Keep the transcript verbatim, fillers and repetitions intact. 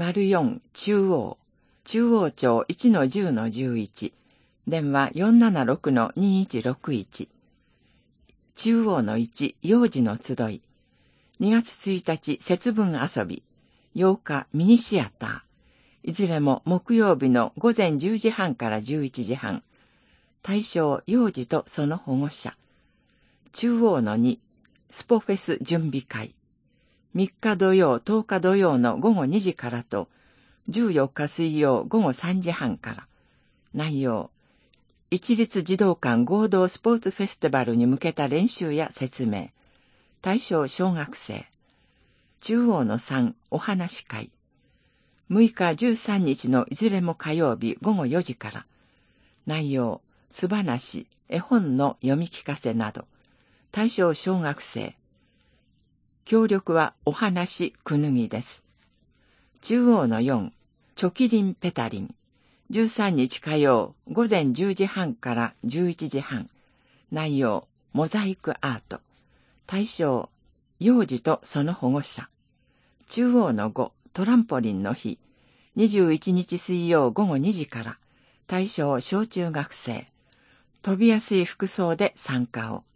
よん中央、中央町 いちのじゅうのじゅういち、電話 よんななろくのにいちろくいち、中央のいち幼児の集い、にがつついたち節分遊び、ようかミニシアター、いずれも木曜日のごぜんじゅうじはんからじゅういちじはん、対象幼児とその保護者、中央のにスポフェス準備会、みっか土曜とおか土曜のごごにじからと、じゅうよっか水曜ごごさんじはんから。内容、一律児童館合同スポーツフェスティバルに向けた練習や説明。対象小学生。中央のさんお話会。むいかじゅうさんにちのいずれも火曜日ごごよじから。内容、素話、絵本の読み聞かせなど。対象小学生。協力はお話くぬぎです。中央のよん、チョキリンペタリン。じゅうさんにち火曜、ごぜんじゅうじはんからじゅういちじはん。内容、モザイクアート。対象、幼児とその保護者。中央のご、トランポリンの日。にじゅういちにち水曜ごごにじから。対象、小中学生。飛びやすい服装で参加を。